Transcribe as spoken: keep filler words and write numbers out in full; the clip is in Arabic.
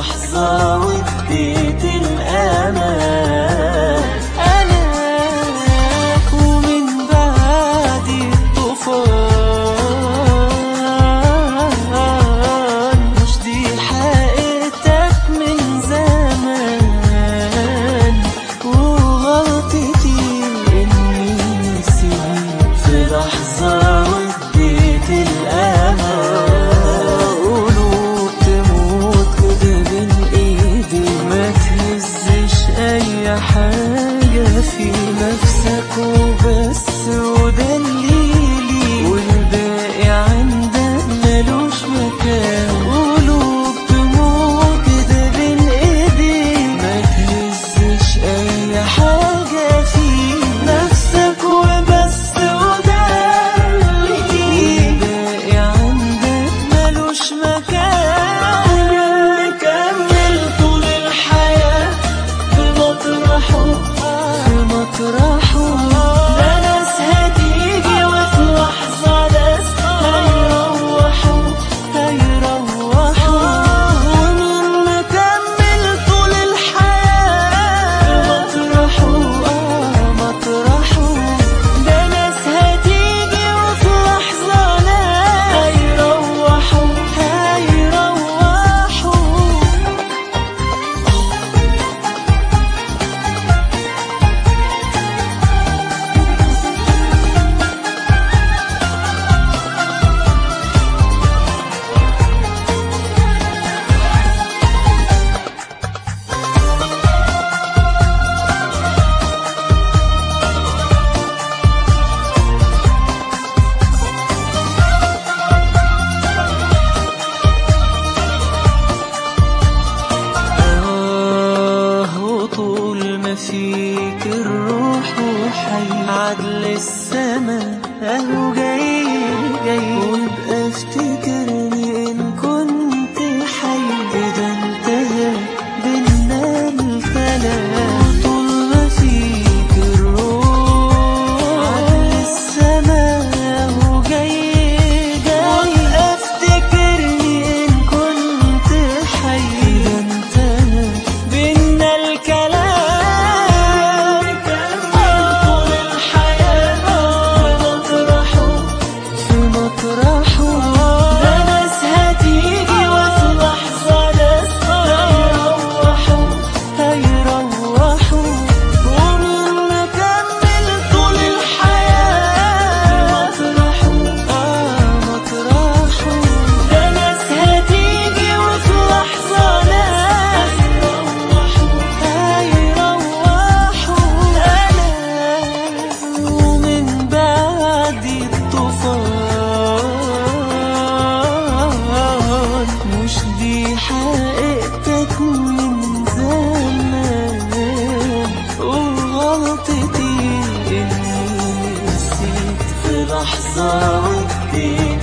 لحظة واديت الأمان. أنا ومن بعد الطوفان مش دي حقيقتك من زمان، وغلطتي إني نسيت في لحظة واديت الأمان. قلوب تموت كده بين إيدي، ما تهزش أي حاجة في نفسك وبس، وده اللي لي والباقي عندك ملوش مكان. قلوب تموت كده بين إيدي، ما تهزش أي حاجة في نفسك وبس، وده اللي لي والباقي عندك ملوش مكان. نكمل طول الحياة في مطرحه في مطرحه. لا ناس هتيجي وفي لحظة ناس هيروحوا هيروحوا. ومين نكمل طول الحياة في مطرحه مطرحه. ده ناس هتيجي وفي لحظة ناس هيروحوا هيروحوا. آه وطول ما فيك الروح وحي، عدل السما اهو جاي جاي. وابقى افتكرني ان كنت حي، كده انتهى بينا الكلام. طول ما فيك الروح عدل السما اهو جاي جاي. وابقى افتكرني ان كنت حي، كده انتهى بينا الكلام. طول الحياة في مطرحه في مطرحه. لا ناس هتيجي وفي لحظة ناس هيروحوا هيروحوا. ومين نكمل طول الحياة في مطرحه مطرحه. ده ناس هتيجي وفي لحظة ناس هيروحوا هيروحوا. أنا ومن بعد الطوفان مش دي حقيقتك من زمان، وغلطتي إني نسيت في لحظة واديت